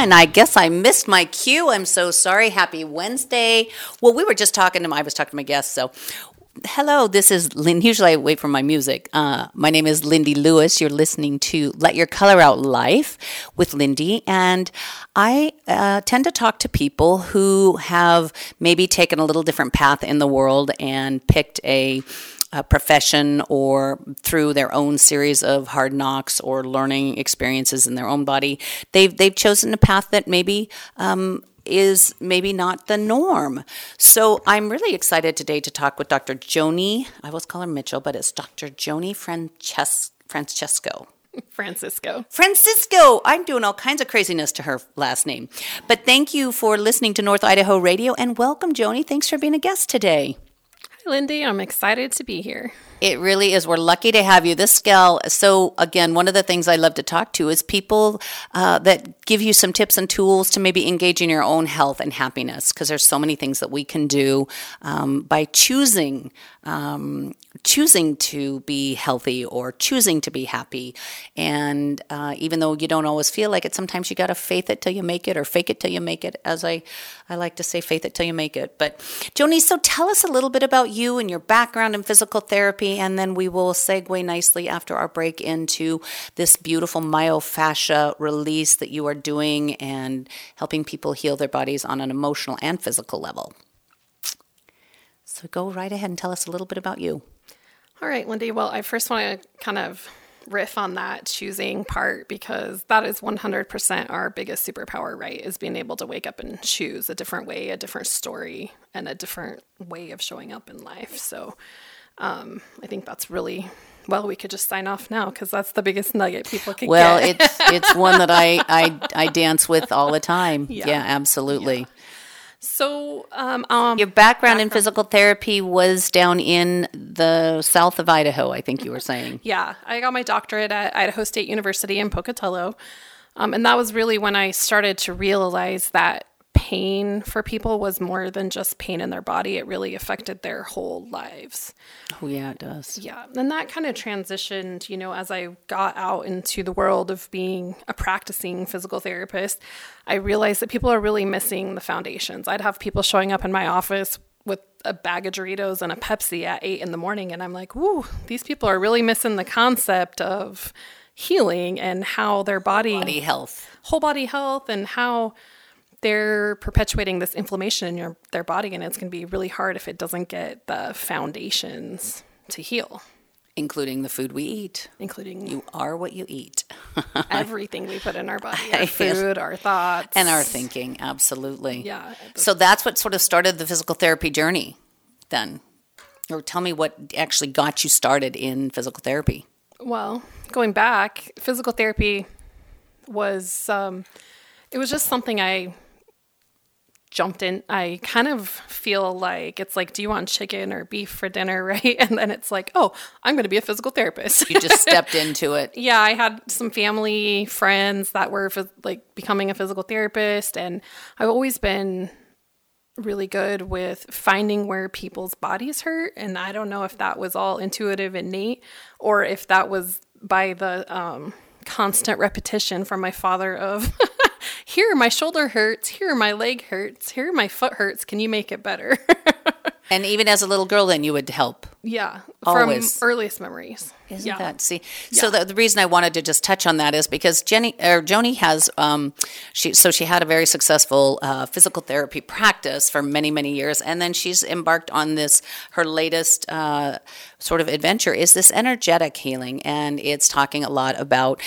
and I guess I missed my cue. I'm so sorry. Happy Wednesday. Well, we were just I was talking to my guests, so hello, this is Lynn. Usually I wait for my music. My name is Lindy Lewis. You're listening to Let Your Color Out Life with Lindy. And I tend to talk to people who have maybe taken a little different path in the world and picked a profession or through their own series of hard knocks or learning experiences in their own body. They've chosen a path that maybe is maybe not the norm. So I'm really excited today to talk with Dr. Joni. I always call her Mitchell, but it's Dr. Joni Francisco. I'm doing all kinds of craziness to her last name. But thank you for listening to North Idaho Radio, and welcome, Joni. Thanks for being a guest today. Hi, Lindy. I'm excited to be here. It really is. We're lucky to have you. This gal, so again, one of the things I love to talk to is people that give you some tips and tools to maybe engage in your own health and happiness, because there's so many things that we can do by choosing to be healthy or choosing to be happy. And even though you don't always feel like it, sometimes you got to faith it till you make it, or fake it till you make it, as I like to say, faith it till you make it. But Joni, so tell us a little bit about you and your background in physical therapy, and then we will segue nicely after our break into this beautiful myofascia release that you are doing and helping people heal their bodies on an emotional and physical level. So go right ahead and tell us a little bit about you. All right, Lindy. Well, I first want to kind of riff on that choosing part, because that is 100% our biggest superpower, right? Is being able to wake up and choose a different way, a different story, and a different way of showing up in life. So I think that's really, well, we could just sign off now, because that's the biggest nugget people can get. Well, it's one that I dance with all the time. Yeah, absolutely. Yeah. So, your background in physical therapy was down in the south of Idaho, I think you were saying. Yeah, I got my doctorate at Idaho State University in Pocatello. And that was really when I started to realize that pain for people was more than just pain in their body. It really affected their whole lives. Oh, yeah, it does. Yeah. And that kind of transitioned, as I got out into the world of being a practicing physical therapist, I realized that people are really missing the foundations. I'd have people showing up in my office with a bag of Doritos and a Pepsi at 8 a.m. and I'm like, woo, these people are really missing the concept of healing and how their whole body health, and how they're perpetuating this inflammation in their body, and it's going to be really hard if it doesn't get the foundations to heal. Including the food we eat. You are what you eat. Everything we put in our body, our food, our thoughts. And our thinking, absolutely. Yeah. So that's what sort of started the physical therapy journey then. Or tell me what actually got you started in physical therapy. Well, going back, physical therapy was, it was just something I jumped in. I kind of feel like it's like, do you want chicken or beef for dinner, right? And then it's like, oh, I'm going to be a physical therapist. You just stepped into it. Yeah, I had some family friends that were becoming a physical therapist, and I've always been really good with finding where people's bodies hurt. And I don't know if that was all intuitive, innate, or if that was by the constant repetition from my father of here my shoulder hurts, here my leg hurts, here my foot hurts, can you make it better? And even as a little girl then you would help. Yeah, always. From earliest memories. Isn't that? See, so the reason I wanted to just touch on that is because Joni has, she had a very successful physical therapy practice for many, many years, and then she's embarked on this. Her latest sort of adventure is this energetic healing, and it's talking a lot about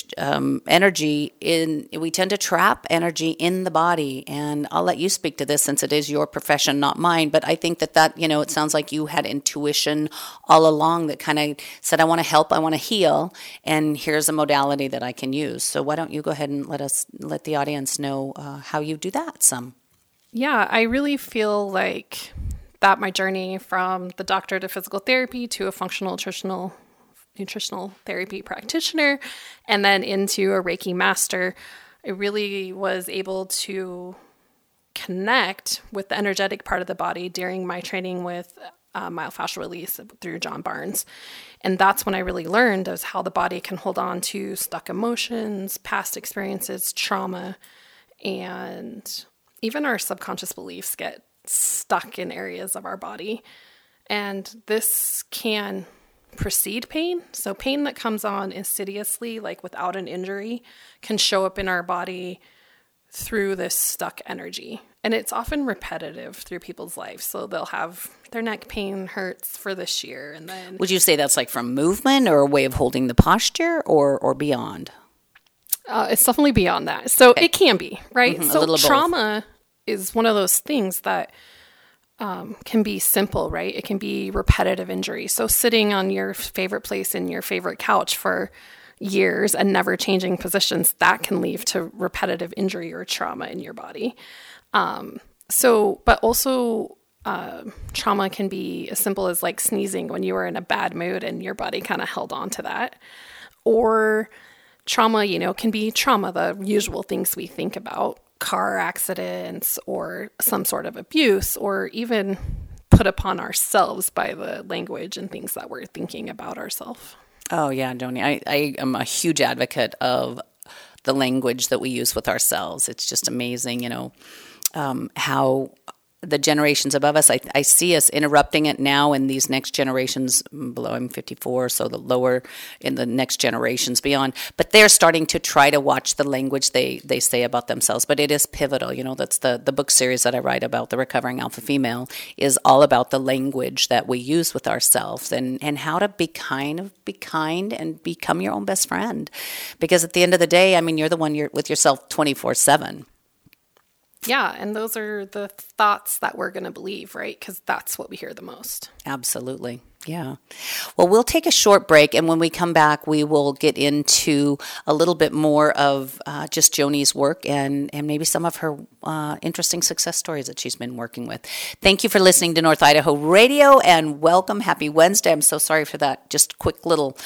energy. We tend to trap energy in the body, and I'll let you speak to this since it is your profession, not mine. But I think that it sounds like you had intuition all along that kind of said, I want to help, I want to heal, and here's a modality that I can use. So why don't you go ahead and let the audience know how you do that some. Yeah, I really feel like that my journey from the doctor to physical therapy to a functional nutritional therapy practitioner and then into a Reiki master, I really was able to connect with the energetic part of the body during my training with myofascial release through John Barnes. And that's when I really learned is how the body can hold on to stuck emotions, past experiences, trauma, and even our subconscious beliefs get stuck in areas of our body. And this can precede pain. So pain that comes on insidiously, like without an injury, can show up in our body through this stuck energy. And it's often repetitive through people's lives. So they'll have their neck pain hurts for this year. And then would you say that's like from movement or a way of holding the posture or beyond? It's definitely beyond that. So it can be, right? Mm-hmm, so trauma is one of those things that can be simple, right? It can be repetitive injury. So sitting on your favorite place in your favorite couch for years and never changing positions, that can lead to repetitive injury or trauma in your body. But also trauma can be as simple as like sneezing when you were in a bad mood and your body kind of held on to that. Or trauma, can be trauma, the usual things we think about, car accidents or some sort of abuse, or even put upon ourselves by the language and things that we're thinking about ourselves. Oh, yeah, Joni. I am a huge advocate of the language that we use with ourselves. It's just amazing, how the generations above us, I see us interrupting it now in these next generations below. I'm 54, so the lower in the next generations beyond. But they're starting to try to watch the language they say about themselves. But it is pivotal. That's the book series that I write about, The Recovering Alpha Female, is all about the language that we use with ourselves and how to be kind and become your own best friend. Because at the end of the day, you're the one you're with yourself 24/7. Yeah, and those are the thoughts that we're going to believe, right? Because that's what we hear the most. Absolutely. Yeah. Well, we'll take a short break, and when we come back, we will get into a little bit more of just Joni's work and maybe some of her interesting success stories that she's been working with. Thank you for listening to North Idaho Radio, and welcome. Happy Wednesday. I'm so sorry for that just quick little,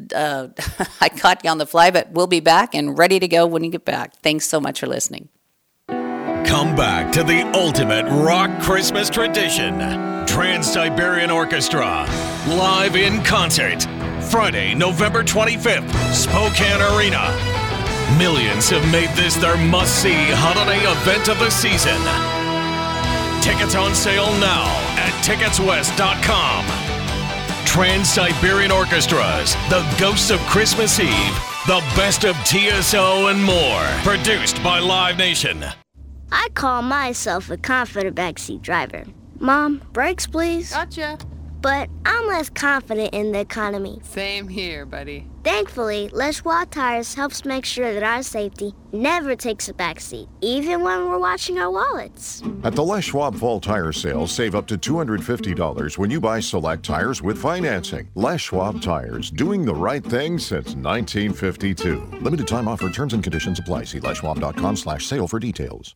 I caught you on the fly, but we'll be back and ready to go when you get back. Thanks so much for listening. Come back to the ultimate rock Christmas tradition. Trans-Siberian Orchestra, live in concert. Friday, November 25th, Spokane Arena. Millions have made this their must-see holiday event of the season. Tickets on sale now at ticketswest.com. Trans-Siberian Orchestras, The Ghosts of Christmas Eve, The Best of TSO and more. Produced by Live Nation. I call myself a confident backseat driver. Mom, brakes, please. Gotcha. But I'm less confident in the economy. Same here, buddy. Thankfully, Les Schwab Tires helps make sure that our safety never takes a backseat, even when we're watching our wallets. At the Les Schwab Fall Tire Sale, save up to $250 when you buy select tires with financing. Les Schwab Tires, doing the right thing since 1952. Limited time offer, terms and conditions apply. See leschwab.com/sale for details.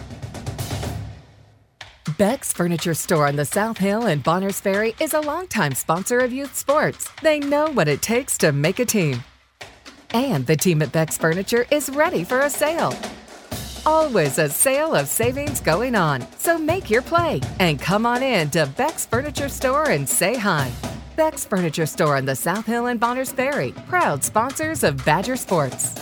Beck's Furniture Store on the South Hill in Bonners Ferry is a longtime sponsor of youth sports. They know what it takes to make a team. And the team at Beck's Furniture is ready for a sale. Always a sale of savings going on, so make your play and come on in to Beck's Furniture Store and say hi. Beck's Furniture Store on the South Hill in Bonners Ferry, proud sponsors of Badger Sports.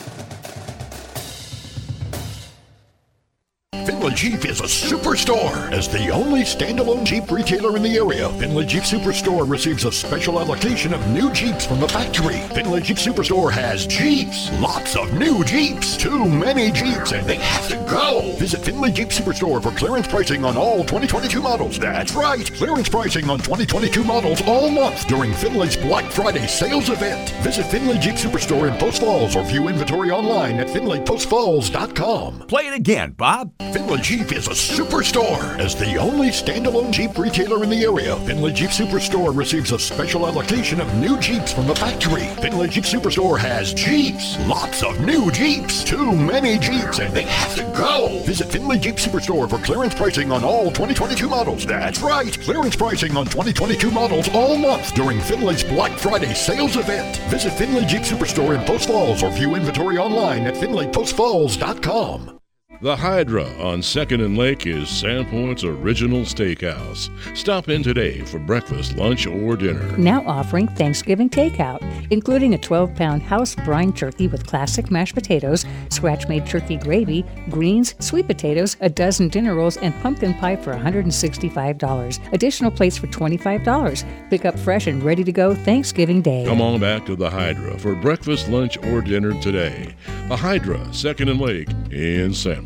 Finley Jeep is a superstore. As the only standalone Jeep retailer in the area, Finley Jeep Superstore receives a special allocation of new Jeeps from the factory. Finley Jeep Superstore has Jeeps, lots of new Jeeps, too many Jeeps, and they have to go. Visit Finley Jeep Superstore for clearance pricing on all 2022 models. That's right, clearance pricing on 2022 models all month during Finley's Black Friday sales event. Visit Finley Jeep Superstore in Post Falls or view inventory online at finleypostfalls.com. Play it again, Bob. Finley Jeep is a superstore. As the only standalone Jeep retailer in the area, Finley Jeep Superstore receives a special allocation of new Jeeps from the factory. Finley Jeep Superstore has Jeeps, lots of new Jeeps, too many Jeeps, and they have to go. Visit Finley Jeep Superstore for clearance pricing on all 2022 models. That's right, clearance pricing on 2022 models all month during Finley's Black Friday sales event. Visit Finley Jeep Superstore in Post Falls or view inventory online at finleypostfalls.com. The Hydra on 2nd and Lake is Sandpoint's original steakhouse. Stop in today for breakfast, lunch, or dinner. Now offering Thanksgiving takeout, including a 12-pound house brine turkey with classic mashed potatoes, scratch-made turkey gravy, greens, sweet potatoes, a dozen dinner rolls, and pumpkin pie for $165. Additional plates for $25. Pick up fresh and ready to go Thanksgiving Day. Come on back to the Hydra for breakfast, lunch, or dinner today. The Hydra, 2nd and Lake in Sandpoint.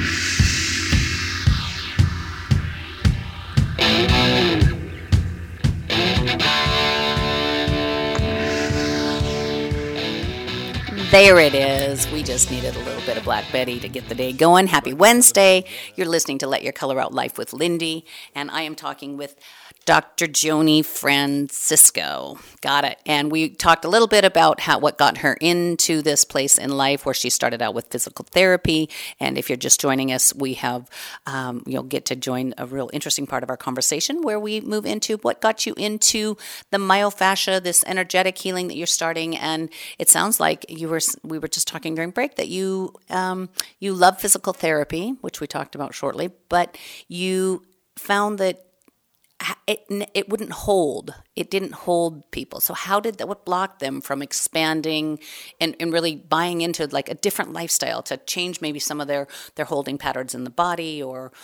There it is. We just needed a little bit of Black Betty to get the day going. Happy Wednesday. You're listening to Let Your Color Out Life with Lindy, and I am talking with Dr. Joni Francisco. Got it. And we talked a little bit about what got her into this place in life where she started out with physical therapy. And if you're just joining us, we have, you'll get to join a real interesting part of our conversation where we move into what got you into the myofascia, this energetic healing that you're starting. And it sounds like we were just talking during break that you love physical therapy, which we talked about shortly, but you found that it wouldn't hold. It didn't hold people. So what blocked them from expanding and really buying into like a different lifestyle to change maybe some of their holding patterns in the body or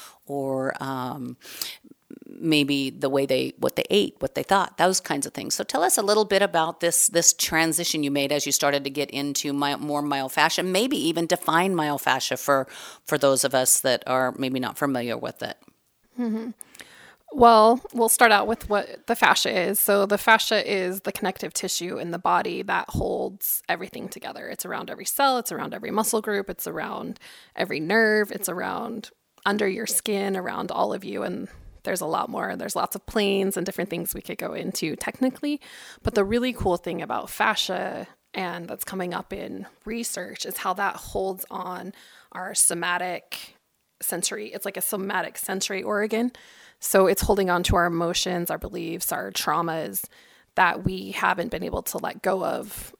maybe the way what they ate, what they thought, those kinds of things. So tell us a little bit about this transition you made as you started to get into more myofascia, maybe even define myofascia for those of us that are maybe not familiar with it. Mm-hmm. Well, we'll start out with what the fascia is. So the fascia is the connective tissue in the body that holds everything together. It's around every cell. It's around every muscle group. It's around every nerve. It's around under your skin, around all of you. And there's a lot more. There's lots of planes and different things we could go into technically. But the really cool thing about fascia, and that's coming up in research, is how that holds on our somatic sensory. It's like a somatic sensory organ. So it's holding on to our emotions, our beliefs, our traumas that we haven't been able to let go of.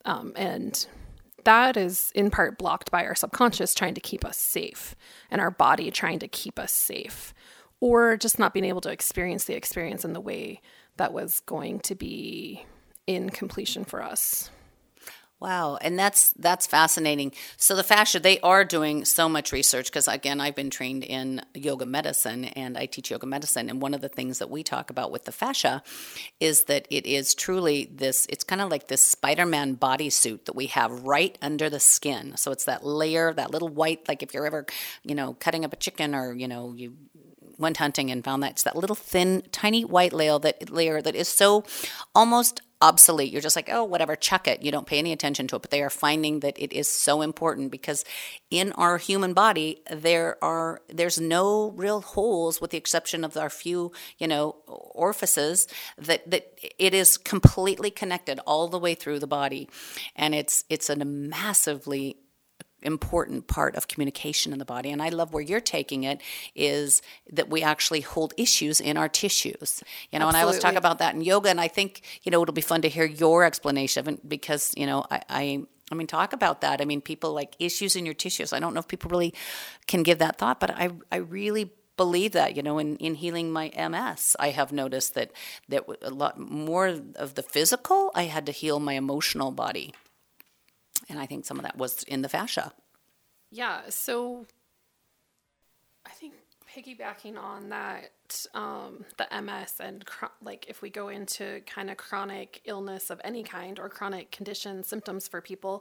And that is in part blocked by our subconscious trying to keep us safe and our body trying to keep us safe, or just not being able to experience the experience in the way that was going to be in completion for us. Wow. And that's fascinating. So the fascia, they are doing so much research because, again, I've been trained in yoga medicine and I teach yoga medicine. And one of the things that we talk about with the fascia is that it is truly it's kind of like this Spider-Man bodysuit that we have right under the skin. So it's that layer, that little white, like if you're ever, cutting up a chicken or, you went hunting and found that it's that little thin, tiny white layer that is so almost obsolete. You're just like, oh, whatever, chuck it. You don't pay any attention to it. But they are finding that it is so important because in our human body, there's no real holes with the exception of our few, orifices that it is completely connected all the way through the body. And it's a massively important part of communication in the body. And I love where you're taking it is that we actually hold issues in our tissues. And I always talk about that in yoga. And I think, it'll be fun to hear your explanation because, I mean, talk about that. I mean, people like issues in your tissues. I don't know if people really can give that thought, but I really believe that, in healing my MS, I have noticed that a lot more of the physical, I had to heal my emotional body. And I think some of that was in the fascia. Yeah. So I think piggybacking on that, the MS and if we go into kind of chronic illness of any kind or chronic condition symptoms for people,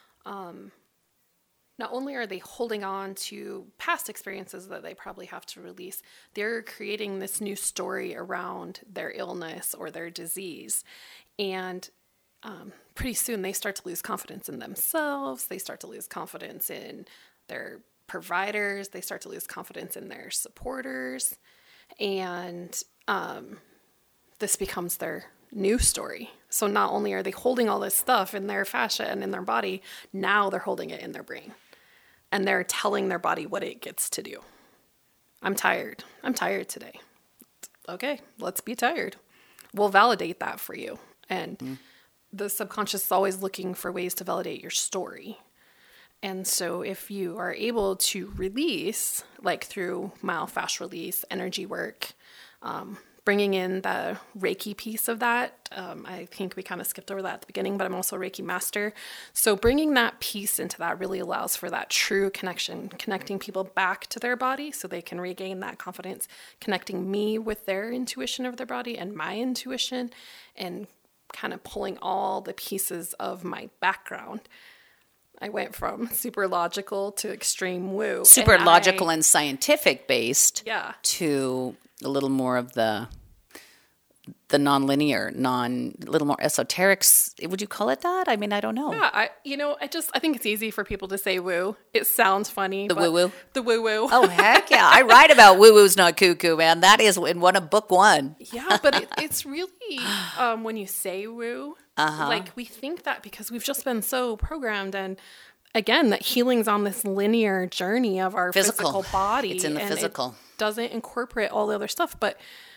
not only are they holding on to past experiences that they probably have to release, they're creating this new story around their illness or their disease. And pretty soon they start to lose confidence in themselves. They start to lose confidence in their providers. They start to lose confidence in their supporters. And this becomes their new story. So not only are they holding all this stuff in their fascia and in their body, now they're holding it in their brain. And they're telling their body what it gets to do. I'm tired. I'm tired today. Okay, let's be tired. We'll validate that for you. And the subconscious is always looking for ways to validate your story. And so if you are able to release, like through myofascial release, energy work, bringing in the Reiki piece of that. I think we kind of skipped over that at the beginning, but I'm also a Reiki master. So bringing that piece into that really allows for that true connection, connecting people back to their body so they can regain that confidence, connecting me with their intuition of their body and my intuition, and kind of pulling all the pieces of my background. I went from super logical to extreme woo. Super logical and scientific based, yeah, to a little more of the non-linear, a little more esoteric. Would you call it that? I mean, I don't know. Yeah, I think it's easy for people to say woo. It sounds funny. The woo-woo? The woo-woo. Oh, heck yeah. I write about woo-woo's not cuckoo, man. That is in one of book 1. Yeah, but it's really, when you say woo, like we think that because we've just been so programmed, and again, that healing's on this linear journey of our physical body. It's in the physical. It doesn't incorporate all the other stuff. But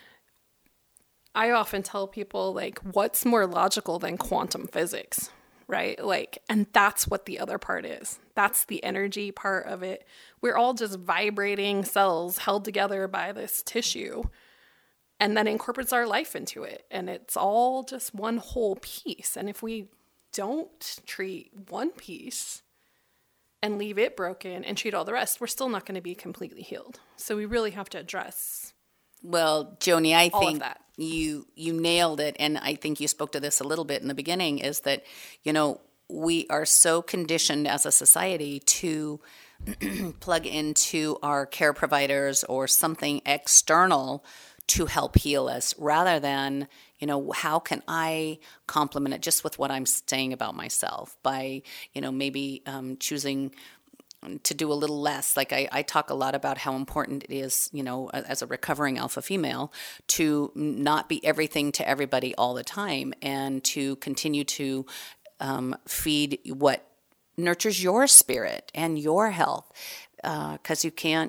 I often tell people, like, what's more logical than quantum physics, right? Like, and that's what the other part is. That's the energy part of it. We're all just vibrating cells held together by this tissue, and then incorporates our life into it. And it's all just one whole piece. And if we don't treat one piece and leave it broken and treat all the rest, we're still not going to be completely healed. So we really have to address. Well, Joni, I think that. you nailed it. And I think you spoke to this a little bit in the beginning, is that, we are so conditioned as a society to plug into our care providers or something external to help heal us, rather than, how can I complement it just with what I'm saying about myself by, maybe choosing to do a little less. Like I talk a lot about how important it is, as a recovering alpha female, to not be everything to everybody all the time, and to continue to feed what nurtures your spirit and your health. Because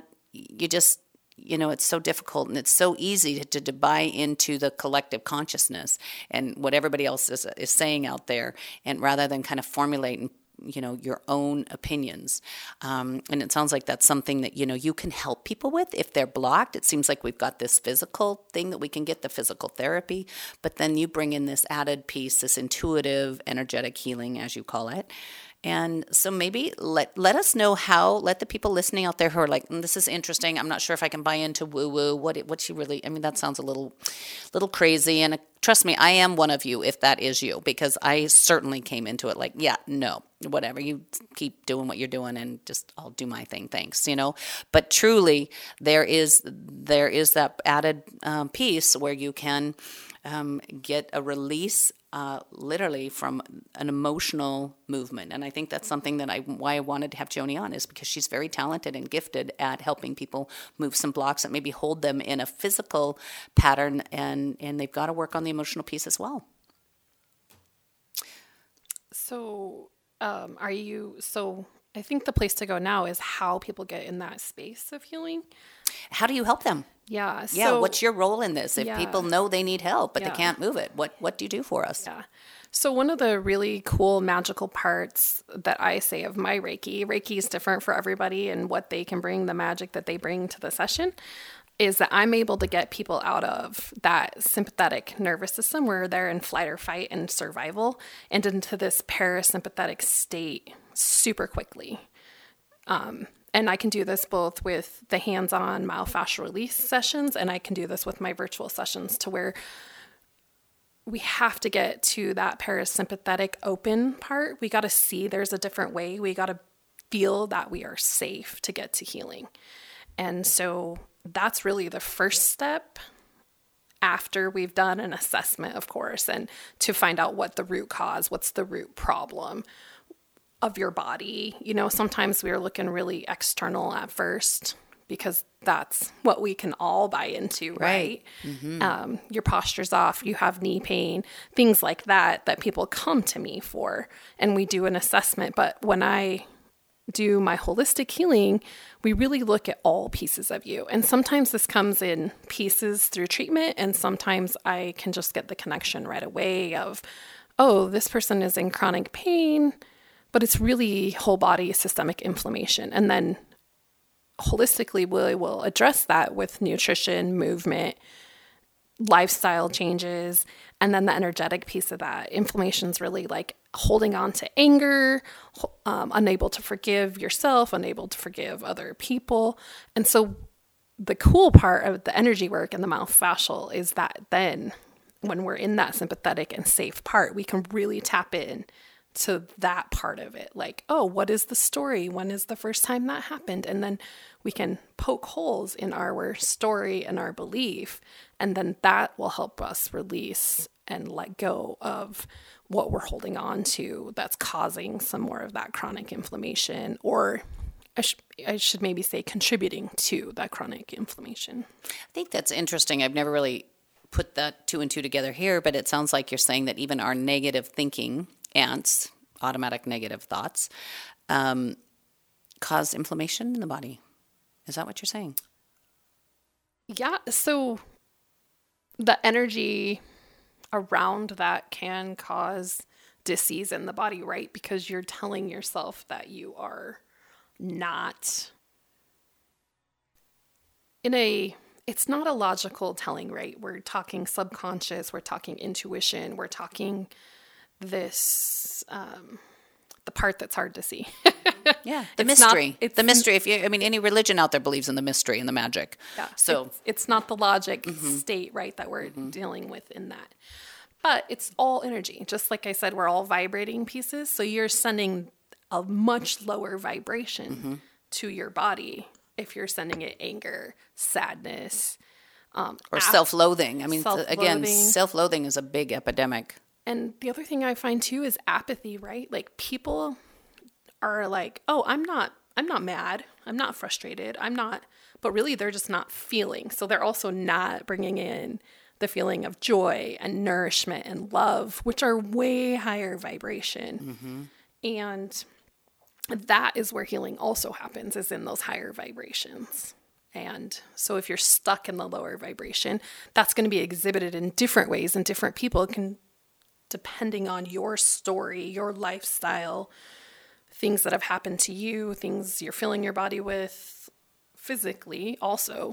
it's so difficult, and it's so easy to buy into the collective consciousness and what everybody else is saying out there, and rather than kind of formulate your own opinions. And it sounds like that's something that, you can help people with if they're blocked. It seems like we've got this physical thing that we can get, the physical therapy, but then you bring in this added piece, this intuitive, energetic healing, as you call it. And so maybe let us know how, let the people listening out there who are like, this is interesting, I'm not sure if I can buy into woo-woo, what she really, that sounds a little crazy. And trust me, I am one of you if that is you, because I certainly came into it like, yeah, no, whatever, you keep doing what you're doing and just I'll do my thing, thanks, But truly, there is that added piece where you can get a release literally from an emotional movement. And I think that's something that why I wanted to have Joni on, is because she's very talented and gifted at helping people move some blocks that maybe hold them in a physical pattern, and they've got to work on the emotional piece as well. So I think the place to go now is how people get in that space of healing. How do you help them? Yeah. So, what's your role in this? If people know they need help, but they can't move it, what do you do for us? Yeah. So one of the really cool magical parts that I say of my Reiki is different for everybody and what they can bring, the magic that they bring to the session, is that I'm able to get people out of that sympathetic nervous system where they're in flight or fight and survival, and into this parasympathetic state super quickly. And I can do this both with the hands-on myofascial release sessions, and I can do this with my virtual sessions, to where we have to get to that parasympathetic open part. We got to see there's a different way. We got to feel that we are safe to get to healing. And so that's really the first step, after we've done an assessment, of course, and to find out what the root cause, what's the root problem of your body. Sometimes we're looking really external at first, because that's what we can all buy into, right? Mm-hmm. Your posture's off, you have knee pain, things like that people come to me for, and we do an assessment. But when I do my holistic healing, we really look at all pieces of you. And sometimes this comes in pieces through treatment, and sometimes I can just get the connection right away of, oh, this person is in chronic pain, But it's really whole body systemic inflammation. And then holistically, we will address that with nutrition, movement, lifestyle changes, and then the energetic piece of that. Inflammation is really like holding on to anger, unable to forgive yourself, unable to forgive other people. And so the cool part of the energy work and the myofascial is that then when we're in that sympathetic and safe part, we can really tap in to that part of it. Like, oh, what is the story? When is the first time that happened? And then we can poke holes in our story and our belief. And then that will help us release and let go of what we're holding on to that's causing some more of that chronic inflammation, or I should maybe say contributing to that chronic inflammation. I think that's interesting. I've never really put that 2 and 2 together here, but it sounds like you're saying that even our negative thinking, ants, automatic negative thoughts, cause inflammation in the body. Is that what you're saying? Yeah. So the energy around that can cause disease in the body, right? Because you're telling yourself that you are not it's not a logical telling, right? We're talking subconscious, we're talking intuition, we're talking this, the part that's hard to see. Yeah, the mystery. It's the mystery. Any religion out there believes in the mystery and the magic. Yeah, so it's not the logic state, right, that we're dealing with in that. But it's all energy. Just like I said, we're all vibrating pieces. So you're sending a much lower vibration to your body if you're sending it anger, sadness, or self-loathing. Self-loathing. Self-loathing is a big epidemic. And the other thing I find too is apathy, right? Like people are like, oh, I'm not mad. I'm not frustrated. But really they're just not feeling. So they're also not bringing in the feeling of joy and nourishment and love, which are way higher vibration. And that is where healing also happens, is in those higher vibrations. And so if you're stuck in the lower vibration, that's going to be exhibited in different ways, and different people can, depending on your story, your lifestyle, things that have happened to you, things you're filling your body with physically also.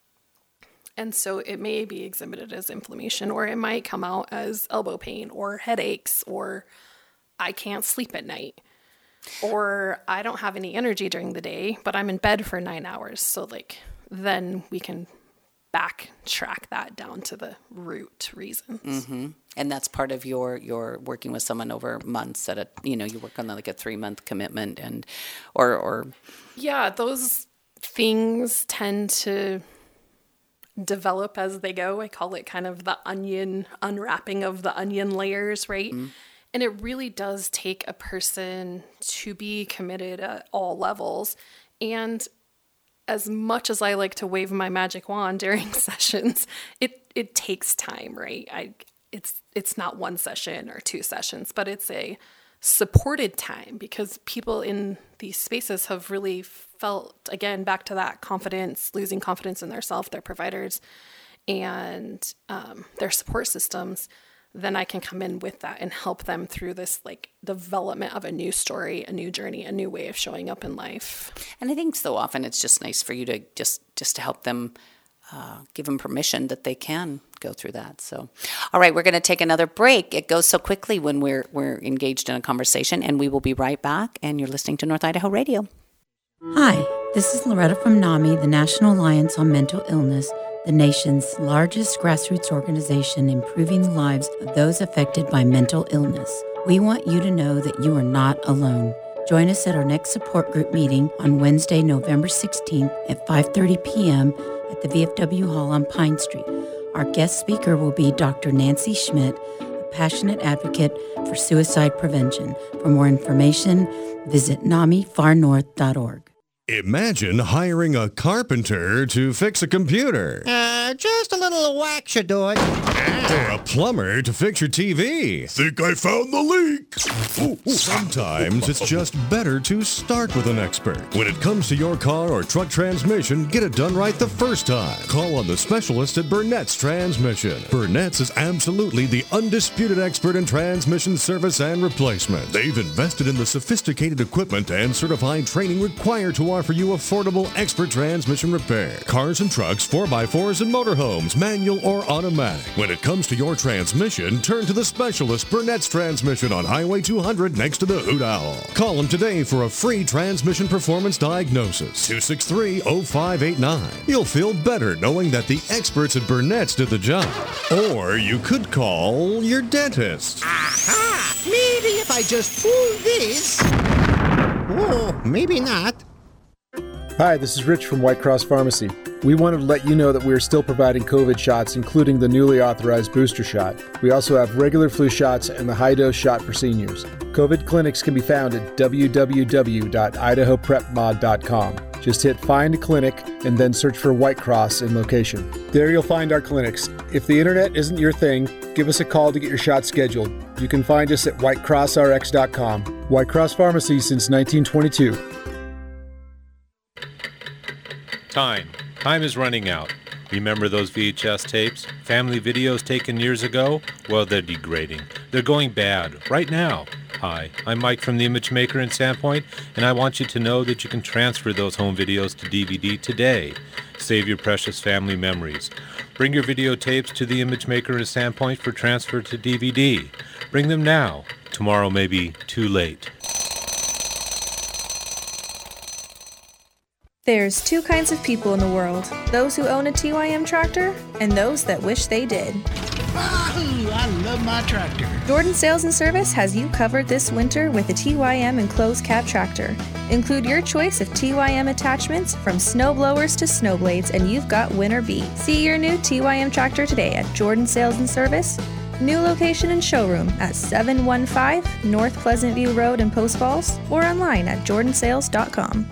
And so it may be exhibited as inflammation, or it might come out as elbow pain or headaches, or I can't sleep at night, or I don't have any energy during the day, but I'm in bed for 9 hours. So then we can backtrack that down to the root reasons. And that's part of your working with someone over months you work on like a 3-month commitment or yeah, those things tend to develop as they go. I call it kind of the unwrapping of the onion layers, right? And it really does take a person to be committed at all levels. And as much as I like to wave my magic wand during sessions, it takes time, right? It's not 1 session or 2 sessions, but it's a supported time, because people in these spaces have really felt, again, back to that confidence, losing confidence in their self, their providers, and their support systems. Then I can come in with that and help them through this development of a new story, a new journey, a new way of showing up in life. And I think so often it's just nice for you to just to help them, give them permission that they can go through that. So, all right, we're going to take another break. It goes so quickly when we're engaged in a conversation, and we will be right back. And you're listening to North Idaho Radio. Hi, this is Loretta from NAMI, the National Alliance on Mental Illness, the nation's largest grassroots organization improving the lives of those affected by mental illness. We want you to know that you are not alone. Join us at our next support group meeting on Wednesday, November 16th at 5:30 p.m. at the VFW Hall on Pine Street. Our guest speaker will be Dr. Nancy Schmidt, a passionate advocate for suicide prevention. For more information, visit NAMIFarNorth.org. Imagine hiring a carpenter to fix a computer. Just a little whack should do it. Or a plumber to fix your TV. Think I found the leak. Sometimes it's just better to start with an expert. When it comes to your car or truck transmission, get it done right the first time. Call on the specialist at Burnett's Transmission. Burnett's is absolutely the undisputed expert in transmission service and replacement. They've invested in the sophisticated equipment and certified training required to offer you affordable expert transmission repair. Cars and trucks, 4x4s and motorhomes, manual or automatic. When it comes to your transmission, turn to the specialist Burnett's Transmission on Highway 200 next to the Hoot Owl. Call them today for a free transmission performance diagnosis. 263-0589. You'll feel better knowing that the experts at Burnett's did the job. Or you could call your dentist. Aha! Maybe if I just pull this. Oh, maybe not. Hi, this is Rich from White Cross Pharmacy. We wanted to let you know that we are still providing COVID shots, including the newly authorized booster shot. We also have regular flu shots and the high-dose shot for seniors. COVID clinics can be found at www.idahoprepmod.com. Just hit Find a Clinic and then search for White Cross in location. There you'll find our clinics. If the internet isn't your thing, give us a call to get your shot scheduled. You can find us at whitecrossrx.com. White Cross Pharmacy since 1922. Time is running out. Remember those VHS tapes? Family videos taken years ago? Well, they're degrading. They're going bad right now. Hi, I'm Mike from the Image Maker in Sandpoint, and I want you to know that you can transfer those home videos to DVD today. Save your precious family memories. Bring your videotapes to the Image Maker in Sandpoint for transfer to DVD. Bring them now. Tomorrow may be too late. There's two kinds of people in the world, those who own a TYM tractor and those that wish they did. Wahoo! I love my tractor. Jordan Sales and Service has you covered this winter with a TYM enclosed cab tractor. Include your choice of TYM attachments from snow blowers to snow blades and you've got winter beat. See your new TYM tractor today at Jordan Sales and Service. New location and showroom at 715 North Pleasant View Road in Post Falls or online at jordansales.com.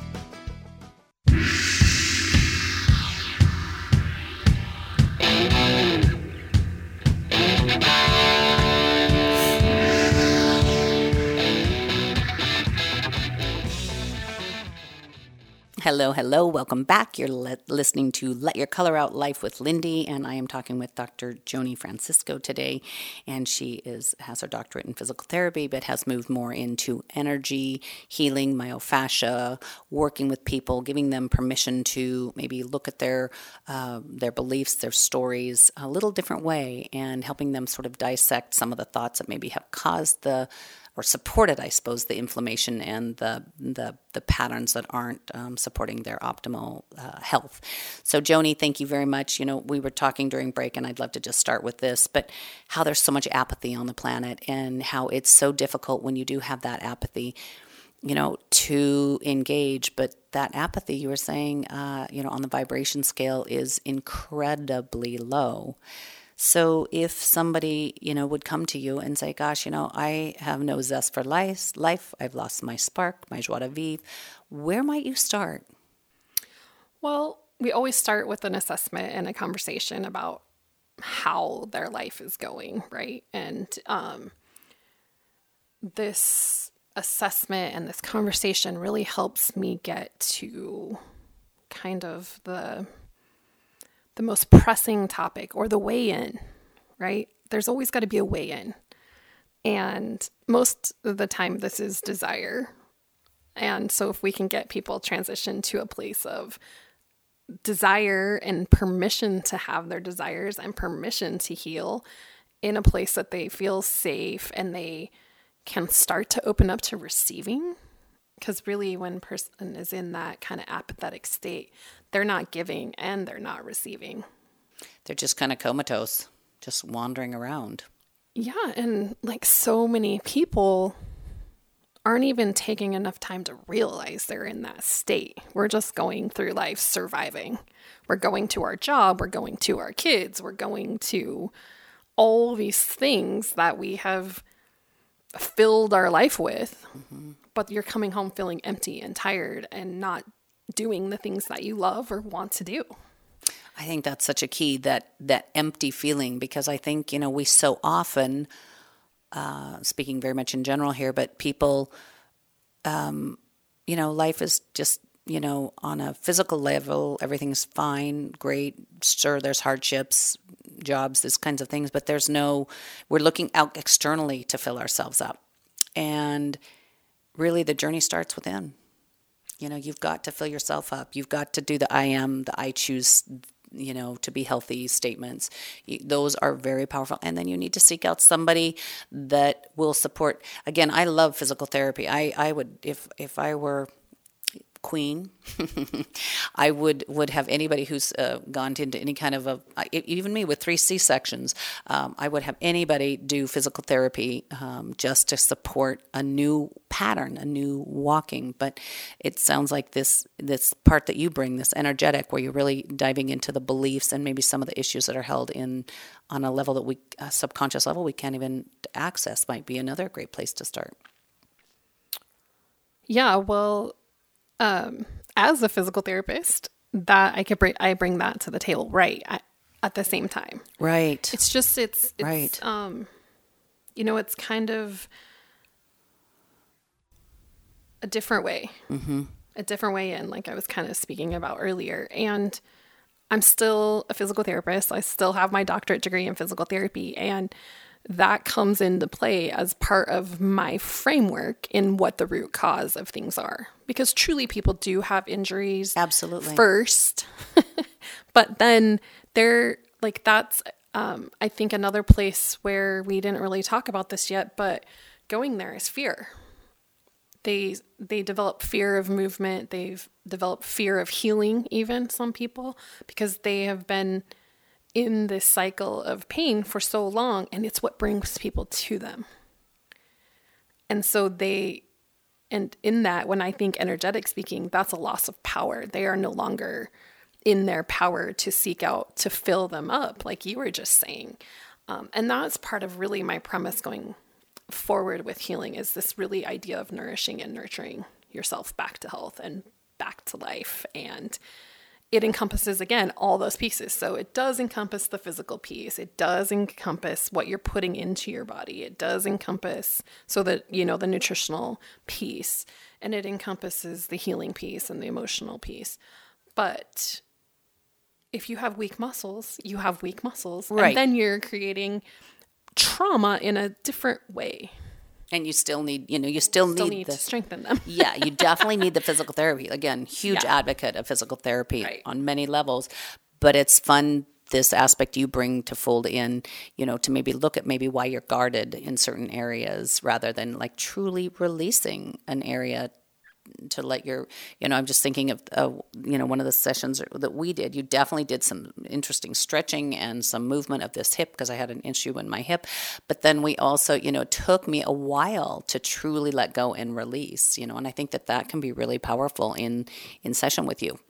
Hello. Welcome back. You're listening to Let Your Color Out Life with Lindy, and I am talking with Dr. Joni Francisco today, and she has her doctorate in physical therapy, but has moved more into energy, healing, myofascia, working with people, giving them permission to maybe look at their beliefs, their stories a little different way, and helping them sort of dissect some of the thoughts that maybe have caused or supported, I suppose, the inflammation and the patterns that aren't supporting their optimal health. So, Joni, thank you very much. You know, we were talking during break, and I'd love to just start with this, but how there's so much apathy on the planet and how it's so difficult when you do have that apathy, you know, to engage. But that apathy, you were saying, on the vibration scale is incredibly low. So if somebody, would come to you and say, gosh, I have no zest for life, I've lost my spark, my joie de vivre, where might you start? Well, we always start with an assessment and a conversation about how their life is going, right? And this assessment and this conversation really helps me get to kind of the most pressing topic, or the way in, right? There's always got to be a way in. And most of the time this is desire. And so if we can get people transitioned to a place of desire and permission to have their desires and permission to heal in a place that they feel safe and they can start to open up to receiving. Because really when a person is in that kind of apathetic state, they're not giving and they're not receiving. They're just kind of comatose, just wandering around. Yeah, and like so many people aren't even taking enough time to realize they're in that state. We're just going through life surviving. We're going to our job, we're going to our kids, we're going to all these things that we have filled our life with. Mm-hmm. But you're coming home feeling empty and tired and not doing the things that you love or want to do. I think that's such a key, that empty feeling, because I think, we so often, speaking very much in general here, but people, life is just, on a physical level, everything's fine, great. Sure, there's hardships, jobs, these kinds of things, but we're looking out externally to fill ourselves up. And really the journey starts within. You've got to fill yourself up. You've got to do the I am, the I choose, to be healthy statements. Those are very powerful. And then you need to seek out somebody that will support. Again, I love physical therapy. I would, if I were queen, I would have anybody who's gone into any kind of even me with 3 C-sections, I would have anybody do physical therapy just to support a new pattern, a new walking. But it sounds like this part that you bring, this energetic, where you're really diving into the beliefs and maybe some of the issues that are held in on a level that subconscious level we can't even access, might be another great place to start. Yeah, well, as a physical therapist, that I bring that to the table, right? At the same time, right? It's just it's right. It's kind of a different way, a different way in, like I was kind of speaking about earlier. And I'm still a physical therapist. I still have my doctorate degree in physical therapy, and that comes into play as part of my framework in what the root cause of things are. Because truly people do have injuries. Absolutely. First. But then that's, I think, another place where we didn't really talk about this yet, but going there is fear. They develop fear of movement. They've developed fear of healing, even some people, because they have been in this cycle of pain for so long, and it's what brings people to them. And so and in that, when I think energetic speaking, that's a loss of power. They are no longer in their power to seek out to fill them up, like you were just saying. And that's part of really my premise going forward with healing, is this really idea of nourishing and nurturing yourself back to health and back to life. And it encompasses, again, all those pieces. So it does encompass the physical piece. It does encompass what you're putting into your body. It does encompass, so that, the nutritional piece, and it encompasses the healing piece and the emotional piece. But if you have weak muscles, you have weak muscles. Right. And then you're creating trauma in a different way. And you still need, you still need to strengthen them. Yeah, you definitely need the physical therapy. Again, huge advocate of physical therapy on many levels. But it's fun, this aspect you bring to fold in, to maybe look at maybe why you're guarded in certain areas, rather than like truly releasing an area to let your, I'm just thinking of, one of the sessions that we did, you definitely did some interesting stretching and some movement of this hip, because I had an issue in my hip. But then we also, it took me a while to truly let go and release, and I think that can be really powerful in session with you.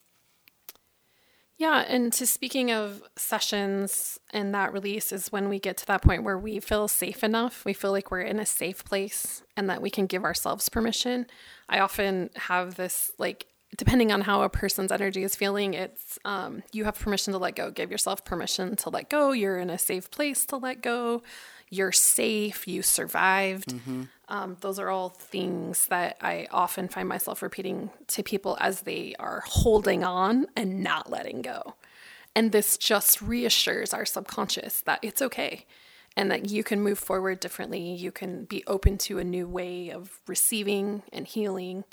Yeah, and speaking of sessions and that release is when we get to that point where we feel safe enough, we feel like we're in a safe place and that we can give ourselves permission. I often have this, depending on how a person's energy is feeling, it's you have permission to let go. Give yourself permission to let go. You're in a safe place to let go. You're safe. You survived. Mm-hmm. Those are all things that I often find myself repeating to people as they are holding on and not letting go. And this just reassures our subconscious that it's okay and that you can move forward differently. You can be open to a new way of receiving and healing.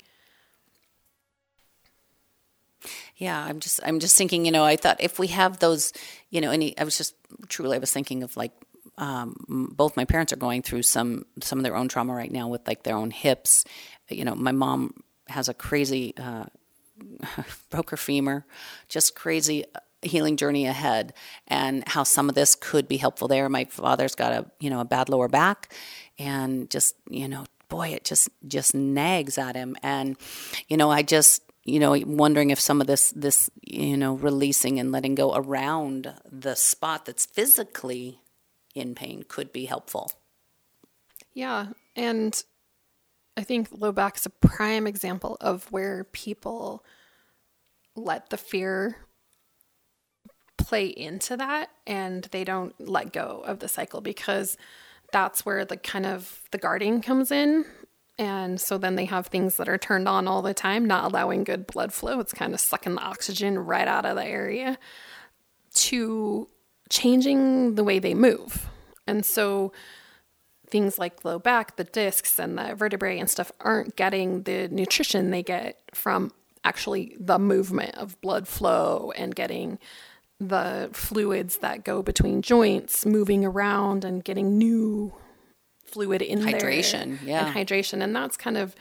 Yeah, I'm just thinking, I thought if we have those, I was thinking of both my parents are going through some of their own trauma right now with their own hips. My mom has a crazy, broke her femur, just crazy healing journey ahead, and how some of this could be helpful there. My father's got a bad lower back, and just, boy, it just nags at him. And, I just, wondering if some of this, releasing and letting go around the spot that's physically in pain could be helpful. Yeah. And I think low back is a prime example of where people let the fear play into that, and they don't let go of the cycle, because that's where the kind of the guarding comes in. And so then they have things that are turned on all the time, not allowing good blood flow. It's kind of sucking the oxygen right out of the area, to changing the way they move. And so things like low back, the discs and the vertebrae and stuff aren't getting the nutrition they get from actually the movement of blood flow and getting the fluids that go between joints moving around and getting new fluid in hydration, there. yeah. And hydration. And that's kind of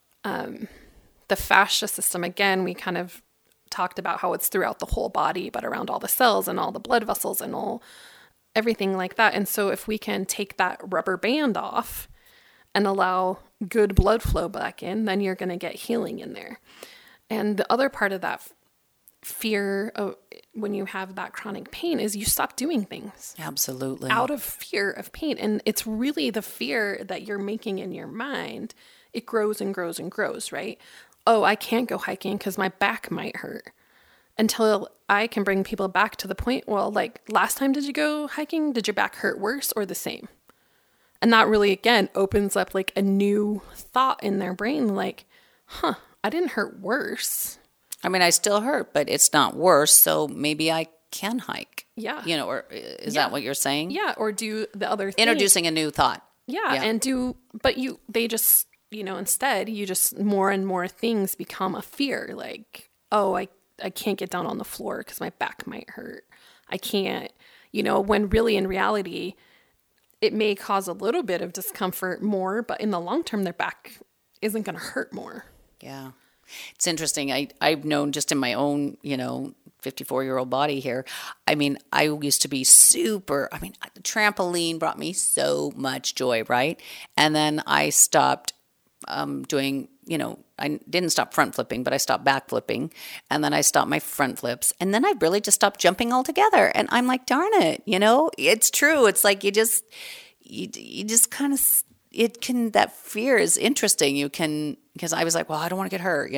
the fascia system. Again, we kind of talked about how it's throughout the whole body, but around all the cells and all the blood vessels and all everything like that. And so if we can take that rubber band off and allow good blood flow back in, then you're going to get healing in there. And the other part of that fear of when you have that chronic pain is you stop doing things. Absolutely. Out of fear of pain. And it's really the fear that you're making in your mind. It grows and grows and grows, right? Oh, I can't go hiking because my back might hurt. Until I can bring people back to the point, well, like, last time did you go hiking? Did your back hurt worse or the same? And that really, again, opens up like a new thought in their brain, like, I didn't hurt worse. I mean, I still hurt, but it's not worse, so maybe I can hike. Yeah. You know, or is that what you're saying? Yeah, or do the other thing. Introducing a new thought. Yeah, and they just, instead, you just, more and more things become a fear. Like, oh, I can't get down on the floor because my back might hurt. I can't, when really in reality, it may cause a little bit of discomfort more, but in the long term, their back isn't going to hurt more. Yeah. It's interesting. I've known just in my own, 54-year-old body here. I mean, I used to be the trampoline brought me so much joy, right? And then I stopped doing, I didn't stop front flipping, but I stopped back flipping. And then I stopped my front flips. And then I really just stopped jumping altogether. And I'm like, darn it, it's true. It's like you just kind of, that fear is interesting. Because I was like, well, I don't want to get hurt.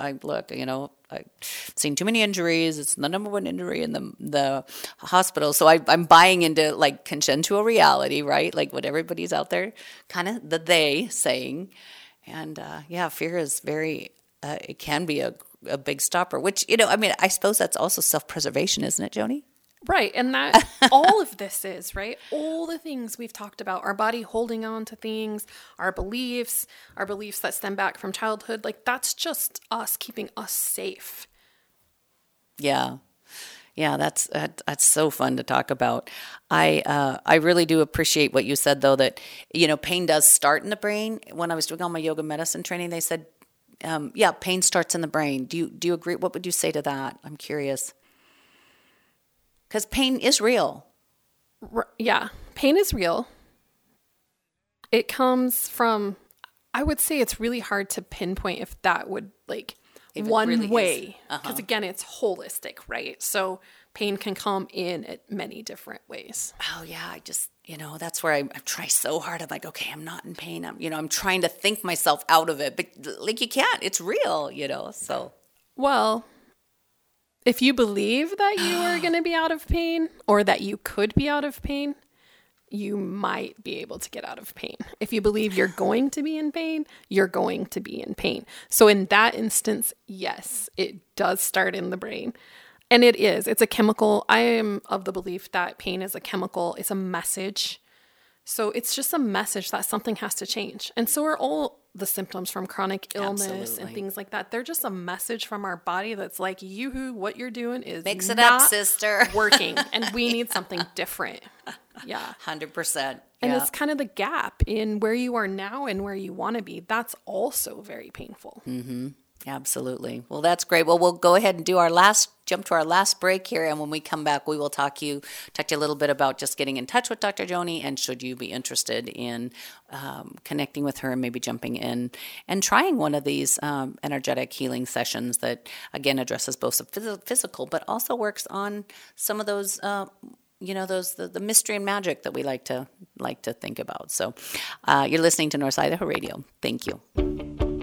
I've seen too many injuries. It's the number one injury in the hospital. So I'm buying into like consensual reality, right? Like what everybody's out there, kind of they saying. And fear is very, it can be a big stopper, which, I suppose that's also self-preservation, isn't it, Joni? Right. And that all of this is, right? All the things we've talked about, our body holding on to things, our beliefs that stem back from childhood, like that's just us keeping us safe. Yeah. Yeah, that's so fun to talk about. I really do appreciate what you said, though, that, pain does start in the brain. When I was doing all my yoga medicine training, they said, pain starts in the brain. Do you agree? What would you say to that? I'm curious. Because pain is real. Yeah, pain is real. It comes from, I would say it's really hard to pinpoint if that would one really way. Because again, it's holistic, right? So pain can come in at many different ways. Oh yeah, I just, that's where I try so hard. I'm like, okay, I'm not in pain. I'm trying to think myself out of it. But like you can't, it's real, so. Well, if you believe that you are going to be out of pain or that you could be out of pain, you might be able to get out of pain. If you believe you're going to be in pain, you're going to be in pain. So in that instance, yes, it does start in the brain. And it's a chemical. I am of the belief that pain is a chemical. It's a message. So it's just a message that something has to change. And so are all the symptoms from chronic illness and things like that. They're just a message from our body that's like, what you're doing is mix it not up, sister. working, and we need something different. Yeah. 100%. And it's kind of the gap in where you are now and where you want to be. That's also very painful. Mm-hmm. Absolutely. Well, that's great. Well, we'll go ahead and jump to our last break here. And when we come back, we will talk to you a little bit about just getting in touch with Dr. Joni, and should you be interested in connecting with her and maybe jumping in and trying one of these energetic healing sessions that, again, addresses both the physical, but also works on some of those the mystery and magic that we like to think about. So you're listening to North Idaho Radio. Thank you.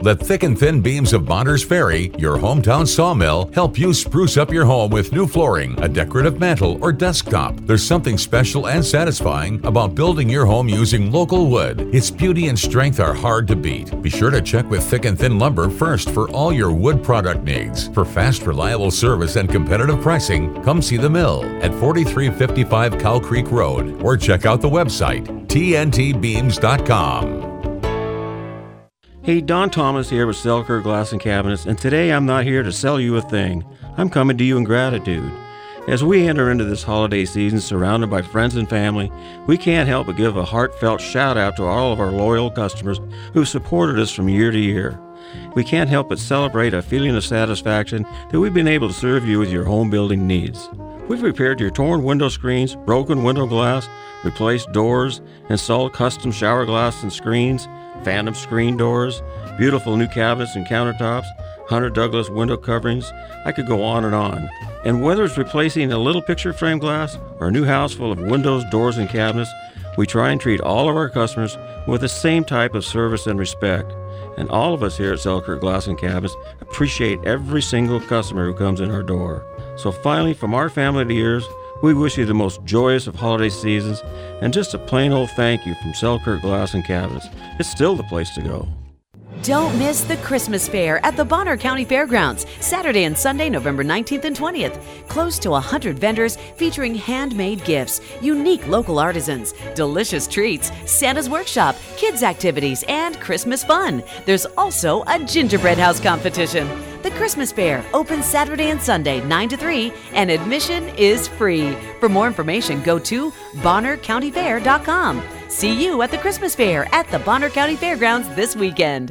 Let Thick and Thin Beams of Bonners Ferry, your hometown sawmill, help you spruce up your home with new flooring, a decorative mantle, or desktop. There's something special and satisfying about building your home using local wood. Its beauty and strength are hard to beat. Be sure to check with Thick and Thin Lumber first for all your wood product needs. For fast, reliable service and competitive pricing, come see the mill at 4355 Cow Creek Road or check out the website tntbeams.com. Hey, Don Thomas here with Selkirk Glass and Cabinets, and today I'm not here to sell you a thing. I'm coming to you in gratitude. As we enter into this holiday season surrounded by friends and family, we can't help but give a heartfelt shout out to all of our loyal customers who've supported us from year to year. We can't help but celebrate a feeling of satisfaction that we've been able to serve you with your home building needs. We've repaired your torn window screens, broken window glass, replaced doors, installed custom shower glass and screens, phantom screen doors, beautiful new cabinets and countertops, Hunter Douglas window coverings. I could go on. And whether it's replacing a little picture frame glass or a new house full of windows, doors, and cabinets, we try and treat all of our customers with the same type of service and respect. And all of us here at Selkirk Glass and Cabinets appreciate every single customer who comes in our door. So finally, from our family to yours, we wish you the most joyous of holiday seasons and just a plain old thank you from Selkirk Glass and Cabinets. It's still the place to go. Don't miss the Christmas Fair at the Bonner County Fairgrounds, Saturday and Sunday, November 19th and 20th. Close to 100 vendors featuring handmade gifts, unique local artisans, delicious treats, Santa's workshop, kids' activities, and Christmas fun. There's also a gingerbread house competition. The Christmas Fair opens Saturday and Sunday, 9 to 3, and admission is free. For more information, go to BonnerCountyFair.com. See you at the Christmas Fair at the Bonner County Fairgrounds this weekend.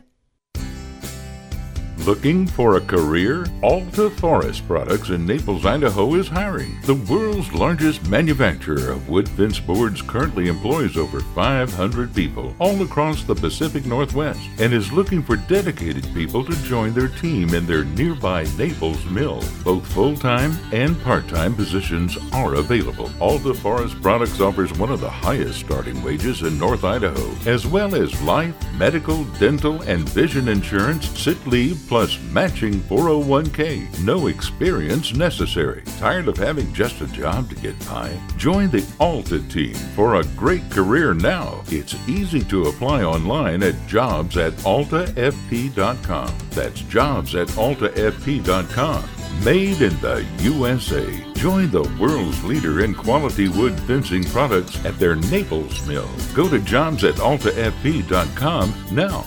Looking for a career? Alta Forest Products in Naples, Idaho is hiring. The world's largest manufacturer of wood fence boards currently employs over 500 people all across the Pacific Northwest and is looking for dedicated people to join their team in their nearby Naples mill. Both full-time and part-time positions are available. Alta Forest Products offers one of the highest starting wages in North Idaho, as well as life, medical, dental, and vision insurance, sick leave, plus matching 401k. No experience necessary. Tired of having just a job to get by? Join the Alta team for a great career now. It's easy to apply online at jobs@altafp.com. That's jobs@altafp.com. Made in the USA. Join the world's leader in quality wood fencing products at their Naples mill. Go to jobs@altafp.com now.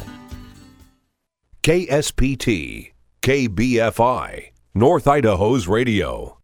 KSPT, KBFI, North Idaho's radio.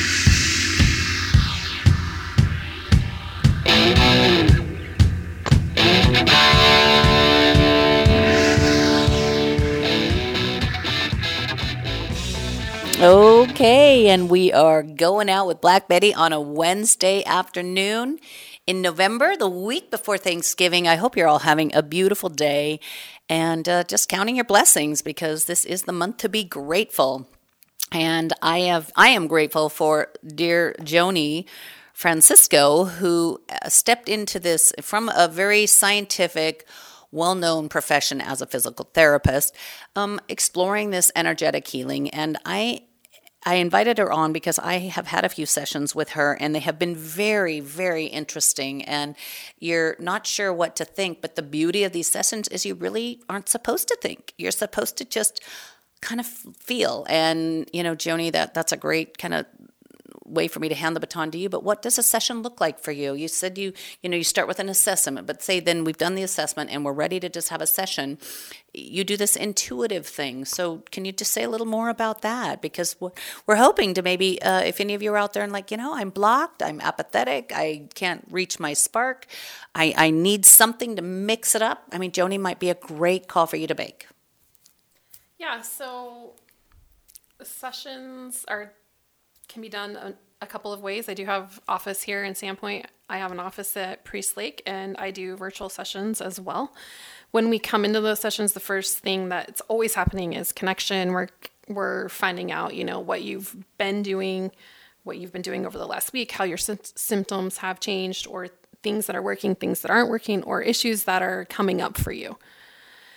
Okay, and we are going out with Black Betty on a Wednesday afternoon in November, the week before Thanksgiving. I hope you're all having a beautiful day and just counting your blessings, because this is the month to be grateful. And I am grateful for dear Joni Francisco, who stepped into this from a very scientific, well-known profession as a physical therapist, exploring this energetic healing. And I invited her on because I have had a few sessions with her, and they have been very, very interesting. And you're not sure what to think, but the beauty of these sessions is you really aren't supposed to think. You're supposed to just kind of feel. And, you know, Joni, that's a great kind of way for me to hand the baton to you. But what does a session look like for you? You said you start with an assessment, but say then we've done the assessment and we're ready to just have a session. You do this intuitive thing. So can you just say a little more about that? Because we're hoping to maybe, if any of you are out there and like, I'm blocked, I'm apathetic, I can't reach my spark, I need something to mix it up. I mean, Joni might be a great call for you to bake. Yeah, so sessions can be done a couple of ways. I do have office here in Sandpoint. I have an office at Priest Lake, and I do virtual sessions as well. When we come into those sessions, the first thing that's always happening is connection. We're finding out, what you've been doing, what you've been doing over the last week, how your symptoms have changed, or things that are working, things that aren't working, or issues that are coming up for you.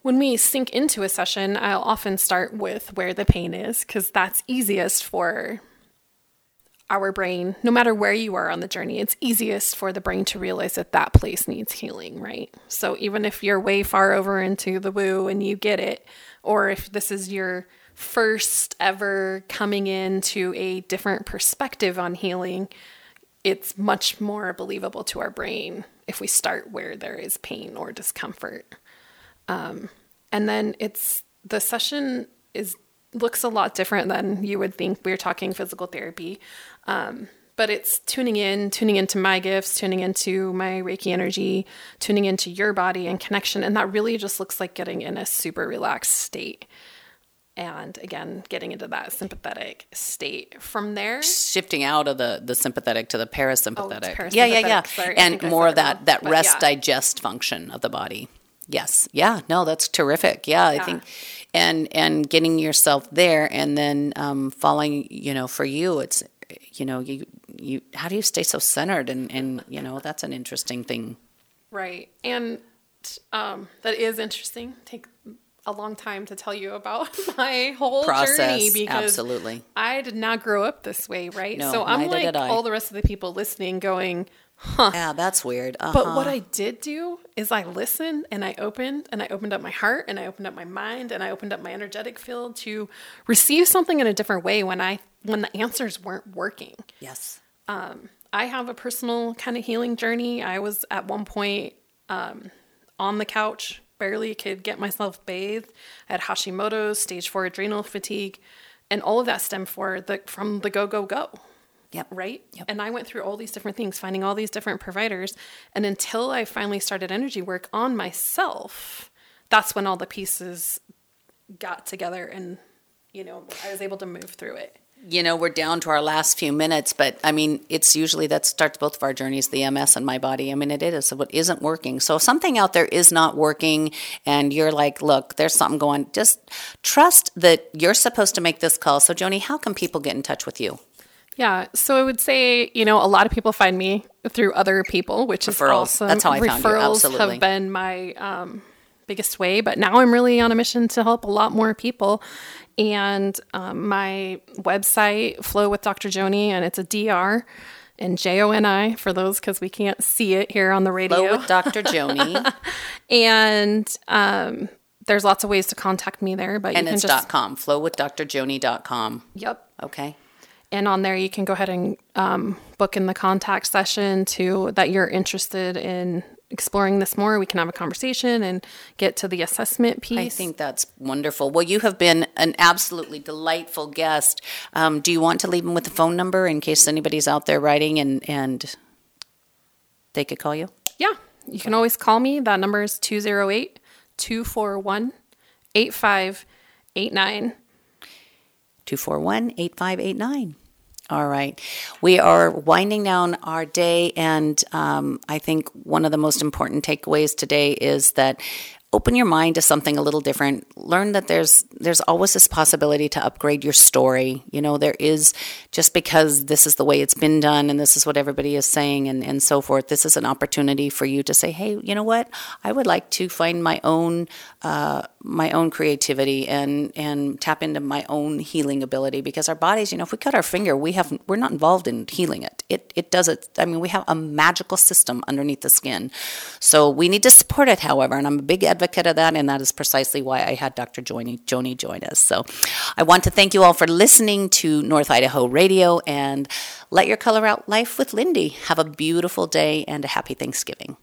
When we sink into a session, I'll often start with where the pain is, because that's easiest for our brain. No matter where you are on the journey, it's easiest for the brain to realize that that place needs healing, right? So even if you're way far over into the woo and you get it, or if this is your first ever coming into a different perspective on healing, it's much more believable to our brain if we start where there is pain or discomfort. And then the session looks a lot different than you would think. We're talking physical therapy, but it's tuning into my gifts, tuning into my Reiki energy, tuning into your body and connection. And that really just looks like getting in a super relaxed state. And again, getting into that sympathetic state. From there, shifting out of the sympathetic to the parasympathetic. Parasympathetic. Yeah. Sorry, and more of that rest digest function of the body. Yes. Yeah. No, that's terrific. Yeah. I think, and getting yourself there, and then following, for you, it's, you how do you stay so centered? And that's an interesting thing. Right. And that is interesting. Take a long time to tell you about my whole journey, because absolutely. I did not grow up this way, right? No, so I'm like all the rest of the people listening going, huh. Yeah, that's weird. But what I did do is I listened and I opened up my heart and I opened up my mind and I opened up my energetic field to receive something in a different way when the answers weren't working. Yes. I have a personal kind of healing journey. I was at one point on the couch, barely could get myself bathed. I had Hashimoto's, stage 4 adrenal fatigue, and all of that stemmed from the go. Yep. Right? Yep. And I went through all these different things, finding all these different providers. And until I finally started energy work on myself, that's when all the pieces got together and, I was able to move through it. We're down to our last few minutes, but I mean, it's usually that starts both of our journeys, the MS and my body. I mean, it is what isn't working. So if something out there is not working and you're like, look, there's something going, just trust that you're supposed to make this call. So Joni, how can people get in touch with you? Yeah. So I would say, a lot of people find me through other people, which is awesome. That's how I found you. Absolutely. Referrals have been my biggest way, but now I'm really on a mission to help a lot more people. And my website, Flow with Dr. Joni, and it's a DR and Joni for those, because we can't see it here on the radio. Flow with Dr. Joni. And there's lots of ways to contact me there. But and you can it's .com, flowwithdrjoni.com. Yep. Okay. And on there, you can go ahead and book in the contact session that you're interested in exploring this more. We can have a conversation and get to the assessment piece. I think that's wonderful. Well, you have been an absolutely delightful guest. Do you want to leave them with a phone number in case anybody's out there writing and they could call you? Yeah. You can always call me. That number is 208-241-8589. 241-8589. All right. We are winding down our day, and I think one of the most important takeaways today is that open your mind to something a little different. Learn that there's always this possibility to upgrade your story. There is, just because this is the way it's been done and this is what everybody is saying and so forth, this is an opportunity for you to say, hey, you know what? I would like to find my own creativity and tap into my own healing ability, because our bodies, if we cut our finger, we're not involved in healing it. It does it. I mean, we have a magical system underneath the skin. So we need to support it, however, and I'm a big advocate of that, and that is precisely why I had Dr. Joni join us. So I want to thank you all for listening to North Idaho Radio, and let your color out life with Lindy. Have a beautiful day and a happy Thanksgiving.